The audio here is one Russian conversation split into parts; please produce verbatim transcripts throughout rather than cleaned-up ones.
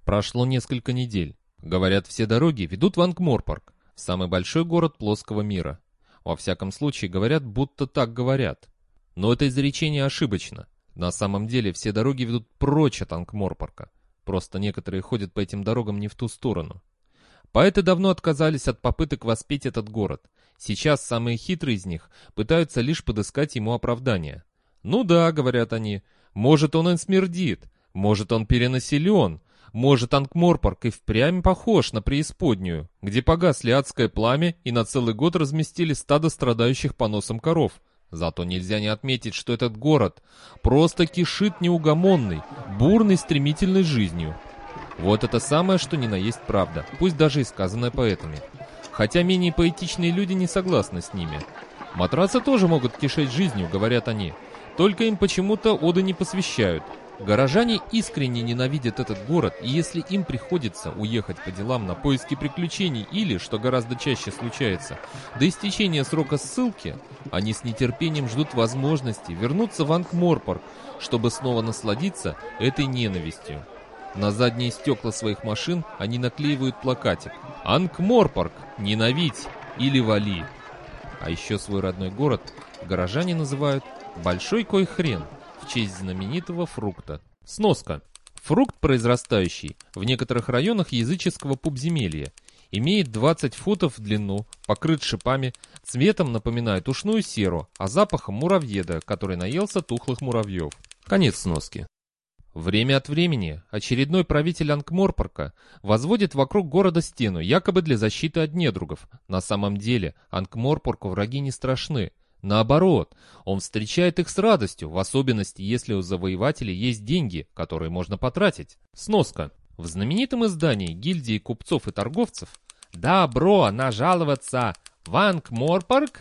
Прошло несколько недель. Говорят, все дороги ведут в Анкморпорк, в самый большой город плоского мира. Во всяком случае, говорят, будто так говорят. Но это изречение ошибочно. На самом деле, все дороги ведут прочь от Анкморпорка. Просто некоторые ходят по этим дорогам не в ту сторону. Поэты давно отказались от попыток воспеть этот город. Сейчас самые хитрые из них пытаются лишь подыскать ему оправдание. «Ну да», — говорят они, — «может, он и смердит, может, он перенаселен, может, Анкморпорк и впрямь похож на преисподнюю, где погасли адское пламя и на целый год разместили стадо страдающих поносом коров. Зато нельзя не отметить, что этот город просто кишит неугомонной, бурной, стремительной жизнью». Вот это самое, что ни на есть правда, пусть даже и сказанное поэтами. Хотя менее поэтичные люди не согласны с ними. Матрацы тоже могут кишеть жизнью, говорят они. Только им почему-то оды не посвящают. Горожане искренне ненавидят этот город, и если им приходится уехать по делам на поиски приключений или, что гораздо чаще случается, до истечения срока ссылки, они с нетерпением ждут возможности вернуться в Анкморпорк, чтобы снова насладиться этой ненавистью. На задние стекла своих машин они наклеивают плакатик «Анкморпорк! Ненавидь или вали!». А еще свой родной город горожане называют «Большой кой хрен» в честь знаменитого фрукта. Сноска. Фрукт, произрастающий в некоторых районах языческого пупземелья, имеет двадцать футов в длину, покрыт шипами, цветом напоминает ушную серу, а запахом муравьеда, который наелся тухлых муравьев. Конец сноски. Время от времени очередной правитель Анкморпорка возводит вокруг города стену, якобы для защиты от недругов. На самом деле Анкморпорку враги не страшны. Наоборот, он встречает их с радостью, в особенности, если у завоевателей есть деньги, которые можно потратить. Сноска. В знаменитом издании гильдии купцов и торговцев «Добро нажаловаться в Анкморпорк,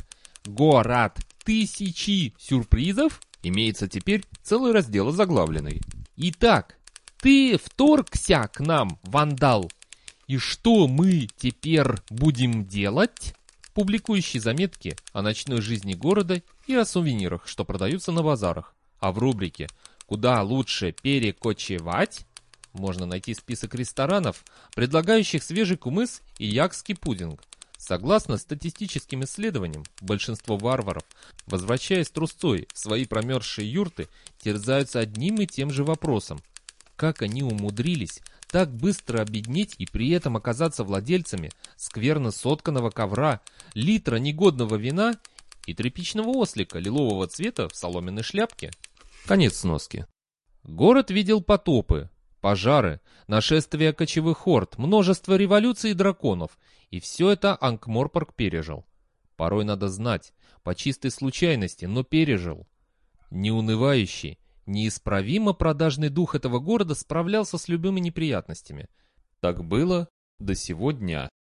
город тысячи сюрпризов» имеется теперь целый раздел озаглавленный. «Итак, ты вторгся к нам, вандал, и что мы теперь будем делать?» Публикующий заметки о ночной жизни города и о сувенирах, что продаются на базарах. А в рубрике «Куда лучше перекочевать» можно найти список ресторанов, предлагающих свежий кумыс и якский пудинг. Согласно статистическим исследованиям, большинство варваров, возвращаясь трусцой в свои промерзшие юрты, терзаются одним и тем же вопросом. Как они умудрились так быстро обеднеть и при этом оказаться владельцами скверно сотканного ковра, литра негодного вина и тряпичного ослика лилового цвета в соломенной шляпке? Конец сноски. Город видел потопы, пожары, нашествия кочевых орд, множество революций и драконов, и все это Анкморпорк пережил. Порой надо знать, по чистой случайности, но пережил. Неунывающий, неисправимо продажный дух этого города справлялся с любыми неприятностями. Так было до сего дня.